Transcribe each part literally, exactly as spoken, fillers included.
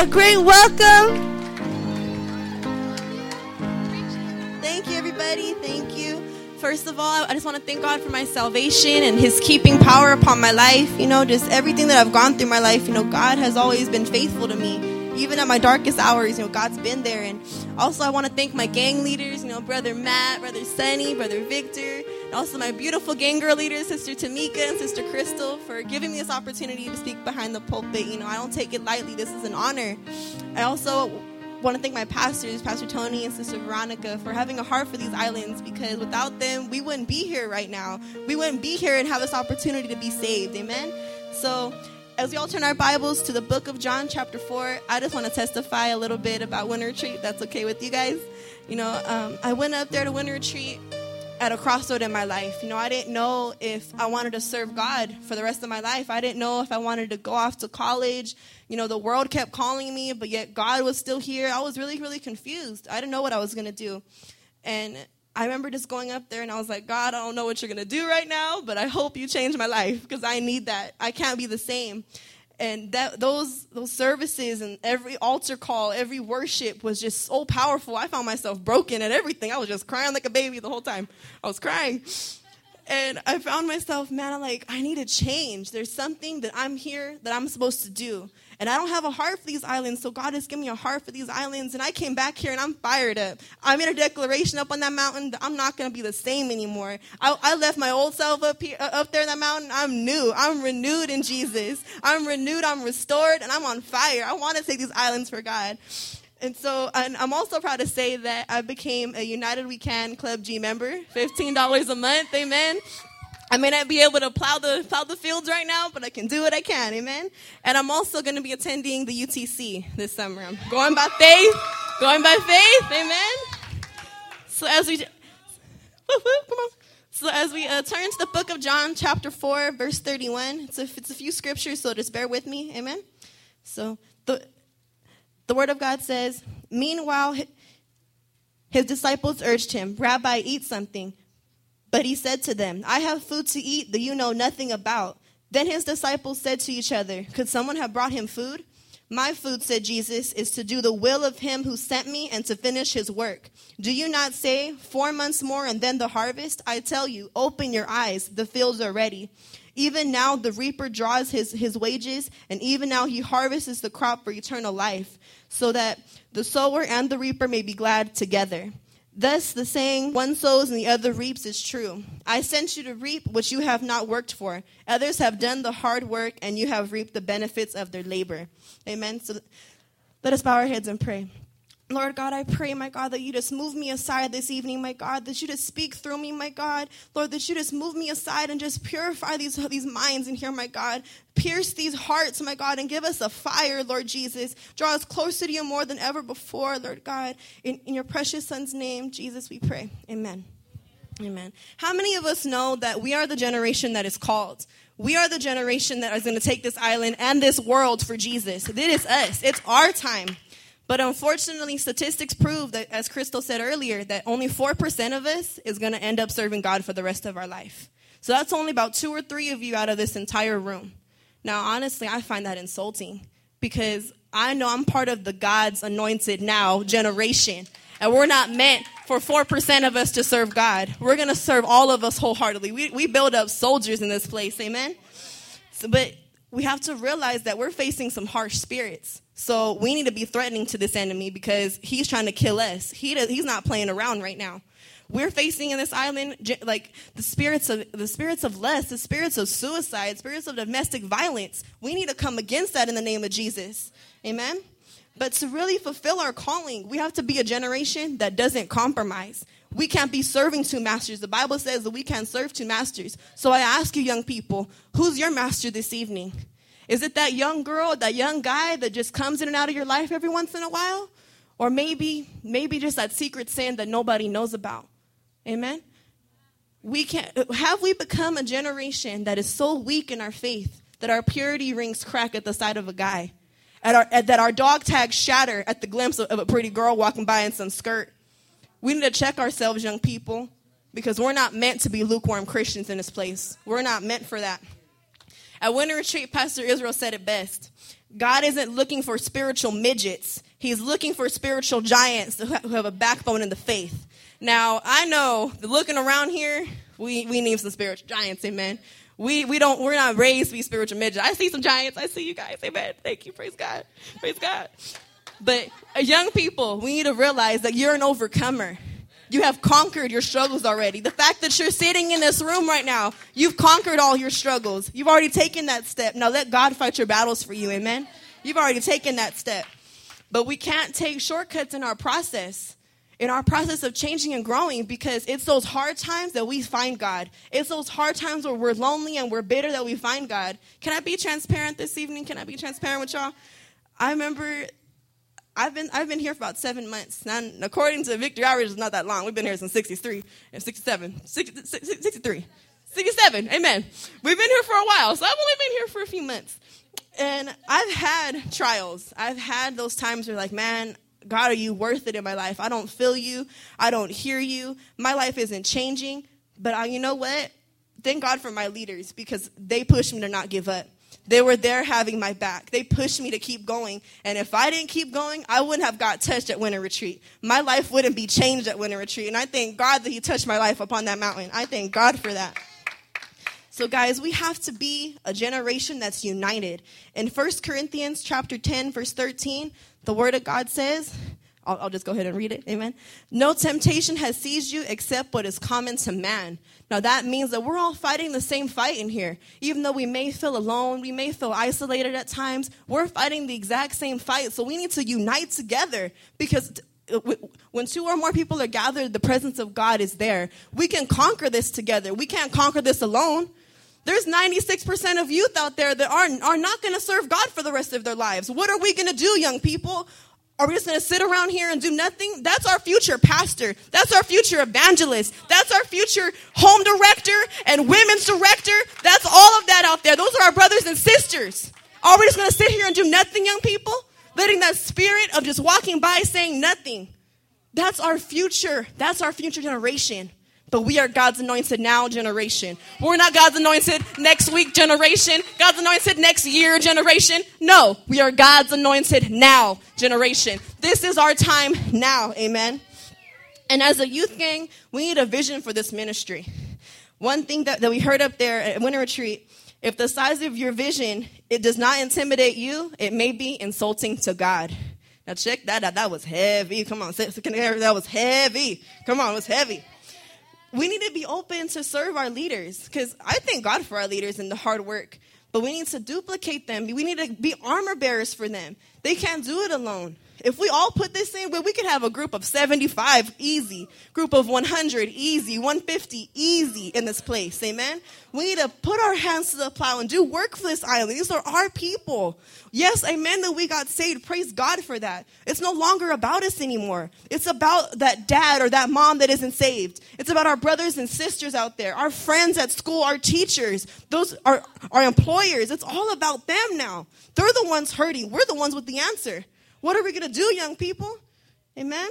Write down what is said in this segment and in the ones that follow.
a great welcome. Thank you, everybody. Thank you. First of all, I just want to thank God for my salvation and his keeping power upon my life. You know, just everything that I've gone through my life, you know, God has always been faithful to me. Even at my darkest hours, you know, God's been there. And also, I want to thank my gang leaders, you know, Brother Matt, Brother Sunny, Brother Victor, and also my beautiful gang girl leaders, Sister Tamika and Sister Crystal, for giving me this opportunity to speak behind the pulpit. You know, I don't take it lightly. This is an honor. I also want to thank my pastors, Pastor Tony and Sister Veronica, for having a heart for these islands, because without them, we wouldn't be here right now. We wouldn't be here and have this opportunity to be saved. Amen? So, as we all turn our Bibles to the book of John, chapter four, I just want to testify a little bit about Winter Retreat. That's okay with you guys? You know, um, I went up there to Winter Retreat at a crossroad in my life. You know, I didn't know if I wanted to serve God for the rest of my life. I didn't know if I wanted to go off to college. You know, the world kept calling me, but yet God was still here. I was really, really confused. I didn't know what I was going to do. And I remember just going up there and I was like, God, I don't know what you're going to do right now, but I hope you change my life because I need that. I can't be the same. And that those those services and every altar call, every worship was just so powerful. I found myself broken at everything. I was just crying like a baby the whole time. I was crying. And I found myself, man, I'm like, I need to change. There's something that I'm here that I'm supposed to do. And I don't have a heart for these islands, so God has given me a heart for these islands. And I came back here, and I'm fired up. I made a declaration up on that mountain that I'm not going to be the same anymore. I, I left my old self up here, up there in that mountain. I'm new. I'm renewed in Jesus. I'm renewed. I'm restored, and I'm on fire. I want to take these islands for God. And so and I'm also proud to say that I became a United We Can Club G member, fifteen dollars a month, amen. I may not be able to plow the plow the fields right now, but I can do what I can, amen. And I'm also going to be attending the U T C this summer. I'm going by faith, going by faith, amen. So as we, whoop, whoop, come on. So as we uh, turn to the book of John, chapter four, verse thirty-one, it's a, it's a few scriptures, so just bear with me, amen. So the The word of God says, meanwhile, his disciples urged him, Rabbi, eat something. But he said to them, I have food to eat that you know nothing about. Then his disciples said to each other, could someone have brought him food? My food, said Jesus, is to do the will of him who sent me and to finish his work. Do you not say, four months more and then the harvest? I tell you, open your eyes, the fields are ready. Even now the reaper draws his, his wages, and even now he harvests the crop for eternal life, so that the sower and the reaper may be glad together. Thus the saying, one sows and the other reaps is true. I sent you to reap what you have not worked for. Others have done the hard work, and you have reaped the benefits of their labor. Amen. So let us bow our heads and pray. Lord God, I pray, my God, that you just move me aside this evening, my God, that you just speak through me, my God. Lord, that you just move me aside and just purify these, these minds in here, my God. Pierce these hearts, my God, and give us a fire, Lord Jesus. Draw us closer to you more than ever before, Lord God. In, in your precious Son's name, Jesus, we pray. Amen. Amen. How many of us know that we are the generation that is called? We are the generation that is going to take this island and this world for Jesus. It is us. It's our time. But unfortunately, statistics prove that, as Crystal said earlier, that only four percent of us is going to end up serving God for the rest of our life. So that's only about two or three of you out of this entire room. Now, honestly, I find that insulting because I know I'm part of the God's anointed now generation. And we're not meant for four percent of us to serve God. We're going to serve all of us wholeheartedly. We, we build up soldiers in this place, amen? So, but we have to realize that we're facing some harsh spirits. So we need to be threatening to this enemy because he's trying to kill us. He does, he's not playing around right now. We're facing in this island like the spirits of the spirits of lust, the spirits of suicide, spirits of domestic violence. We need to come against that in the name of Jesus. Amen. But to really fulfill our calling, we have to be a generation that doesn't compromise. We can't be serving two masters. The Bible says that we can't serve two masters. So I ask you, young people, who's your master this evening? Is it that young girl, that young guy that just comes in and out of your life every once in a while? Or maybe, maybe just that secret sin that nobody knows about. Amen? We can't, have we become a generation that is so weak in our faith that our purity rings crack at the sight of a guy? At our, at, that our dog tags shatter at the glimpse of, of a pretty girl walking by in some skirt? We need to check ourselves, young people, because we're not meant to be lukewarm Christians in this place. We're not meant for that. At Winter Retreat, Pastor Israel said it best. God isn't looking for spiritual midgets. He's looking for spiritual giants who have a backbone in the faith. Now, I know that looking around here, we, we need some spiritual giants, amen. We we don't, we're not raised to be spiritual midgets. I see some giants. I see you guys, amen. Thank you, praise God, praise God. But uh, young people, we need to realize that you're an overcomer. You have conquered your struggles already. The fact that you're sitting in this room right now, you've conquered all your struggles. You've already taken that step. Now let God fight your battles for you, amen? You've already taken that step. But we can't take shortcuts in our process, in our process of changing and growing, because it's those hard times that we find God. It's those hard times where we're lonely and we're bitter that we find God. Can I be transparent this evening? Can I be transparent with y'all? I remember... I've been I've been here for about seven months. Now, according to Victory Outreach, it's not that long. We've been here since sixty-three and sixty-seven, sixty, sixty-three, sixty-seven. Amen. We've been here for a while, so I've only been here for a few months. And I've had trials. I've had those times where, like, man, God, are you worth it in my life? I don't feel you. I don't hear you. My life isn't changing. But I, you know what? Thank God for my leaders, because they pushed me to not give up. They were there having my back. They pushed me to keep going. And if I didn't keep going, I wouldn't have got touched at Winter Retreat. My life wouldn't be changed at Winter Retreat. And I thank God that he touched my life upon that mountain. I thank God for that. So guys, we have to be a generation that's united. In First Corinthians chapter ten, verse thirteen, the word of God says, I'll, I'll just go ahead and read it. Amen. No temptation has seized you except what is common to man. Now, that means that we're all fighting the same fight in here. Even though we may feel alone, we may feel isolated at times, we're fighting the exact same fight. So we need to unite together, because when two or more people are gathered, the presence of God is there. We can conquer this together. We can't conquer this alone. There's ninety-six percent of youth out there that are, are not going to serve God for the rest of their lives. What are we going to do, young people? Are we just going to sit around here and do nothing? That's our future pastor. That's our future evangelist. That's our future home director and women's director. That's all of that out there. Those are our brothers and sisters. Are we just going to sit here and do nothing, young people? Letting that spirit of just walking by saying nothing. That's our future. That's our future generation. But we are God's anointed now generation. We're not God's anointed next week generation, God's anointed next year generation. No, we are God's anointed now generation. This is our time now, amen? And as a youth gang, we need a vision for this ministry. One thing that, that we heard up there at Winter Retreat, if the size of your vision, it does not intimidate you, it may be insulting to God. Now check that out. That was heavy. Come on, that was heavy. Come on, it was heavy. We need to be open to serve our leaders, because I thank God for our leaders and the hard work, but we need to duplicate them. We need to be armor bearers for them. They can't do it alone. If we all put this in, well, we could have a group of seventy-five, easy. Group of one hundred, easy. one hundred fifty, easy in this place, amen? We need to put our hands to the plow and do work for this island. These are our people. Yes, amen, that we got saved. Praise God for that. It's no longer about us anymore. It's about that dad or that mom that isn't saved. It's about our brothers and sisters out there, our friends at school, our teachers, those are our employers. It's all about them now. They're the ones hurting. We're the ones with the answer. What are we going to do, young people? Amen?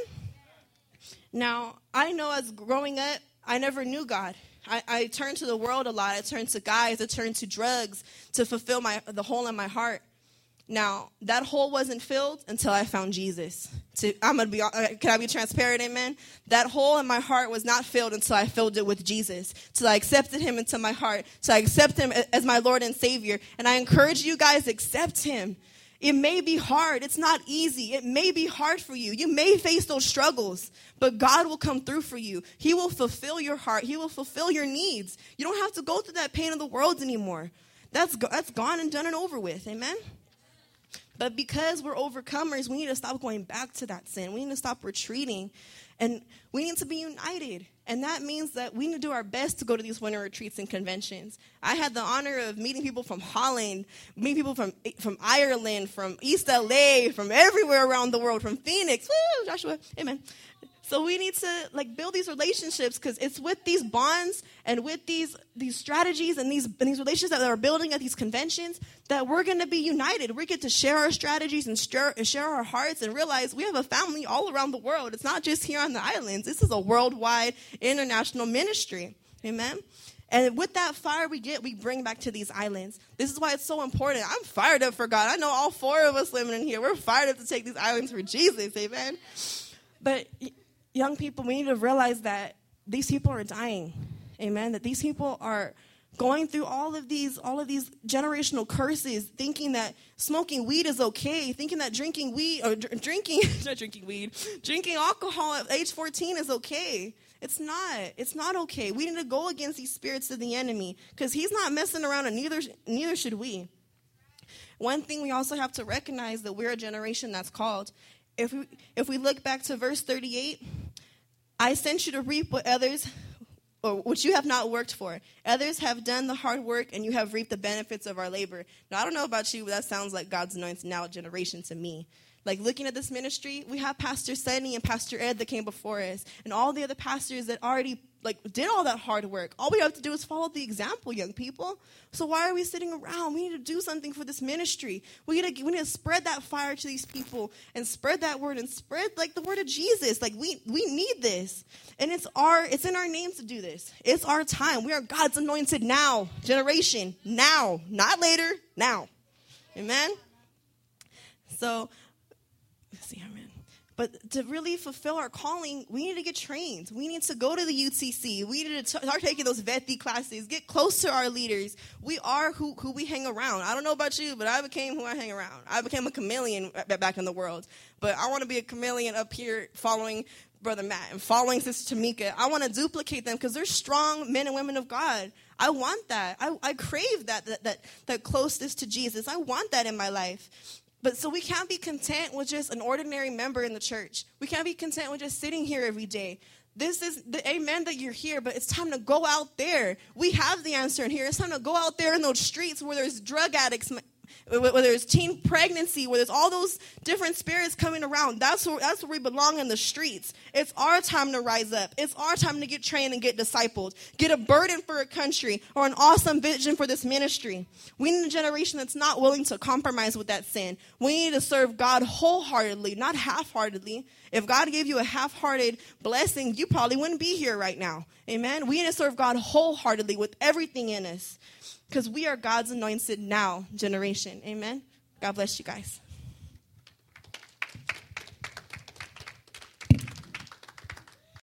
Now, I know as growing up, I never knew God. I, I turned to the world a lot. I turned to guys. I turned to drugs to fulfill my the hole in my heart. Now, that hole wasn't filled until I found Jesus. To, I'm gonna be. Can I be transparent? Amen. That hole in my heart was not filled until I filled it with Jesus. Till I accepted him into my heart. So I accept him as my Lord and Savior. And I encourage you guys, accept him. It may be hard. It's not easy. It may be hard for you. You may face those struggles, but God will come through for you. He will fulfill your heart. He will fulfill your needs. You don't have to go through that pain of the world anymore. That's, that's gone and done and over with. Amen? But because we're overcomers, we need to stop going back to that sin. We need to stop retreating, and we need to be united. And that means that we need to do our best to go to these winter retreats and conventions. I had the honor of meeting people from Holland, meeting people from from Ireland, from East L A, from everywhere around the world, from Phoenix. Woo, Joshua, amen. So we need to like build these relationships, because it's with these bonds and with these these strategies and these and these relationships that we're building at these conventions that we're going to be united. We get to share our strategies and share, and share our hearts and realize we have a family all around the world. It's not just here on the islands. This is a worldwide international ministry. Amen. And with that fire we get, we bring back to these islands. This is why it's so important. I'm fired up for God. I know all four of us living in here. We're fired up to take these islands for Jesus. Amen. But young people, we need to realize that these people are dying. Amen. That these people are going through all of these all of these generational curses, thinking that smoking weed is okay, thinking that drinking weed or dr- drinking not drinking weed, drinking alcohol at age fourteen is okay. It's not. It's not okay. We need to go against these spirits of the enemy because he's not messing around, and neither neither should we. One thing we also have to recognize that we're a generation that's called. If we if we look back to verse thirty-eight, I sent you to reap what others or which you have not worked for. Others have done the hard work, and you have reaped the benefits of our labor. Now, I don't know about you, but that sounds like God's anointed now generation to me. Like, looking at this ministry, we have Pastor Sunny and Pastor Ed that came before us, and all the other pastors that already, like, did all that hard work. All we have to do is follow the example, young people. So why are we sitting around? We need to do something for this ministry. We need to, we need to spread that fire to these people and spread that word and spread, like, the word of Jesus. Like, we, we need this. And it's our it's in our name to do this. It's our time. We are God's anointed now generation. Now. Not later. Now. Amen? So, let's see, amen. But to really fulfill our calling, we need to get trained. We need to go to the U T C. We need to start taking those V E T classes, get close to our leaders. We are who, who we hang around. I don't know about you, but I became who I hang around. I became a chameleon back in the world. But I want to be a chameleon up here following Brother Matt and following Sister Tamika. I want to duplicate them because they're strong men and women of God. I want that. I, I crave that, that, that, that closeness to Jesus. I want that in my life. But so we can't be content with just an ordinary member in the church. We can't be content with just sitting here every day. This is the amen that you're here, but it's time to go out there. We have the answer in here. It's time to go out there in those streets where there's drug addicts, where there's teen pregnancy, where there's all those different spirits coming around. That's where, that's where we belong, in the streets. It's our time to rise up. It's our time to get trained and get discipled. Get a burden for a country or an awesome vision for this ministry. We need a generation that's not willing to compromise with that sin. We need to serve God wholeheartedly, not half-heartedly. If God gave you a half-hearted blessing, you probably wouldn't be here right now. Amen? We need to serve God wholeheartedly with everything in us, because we are God's anointed now generation. Amen? God bless you guys.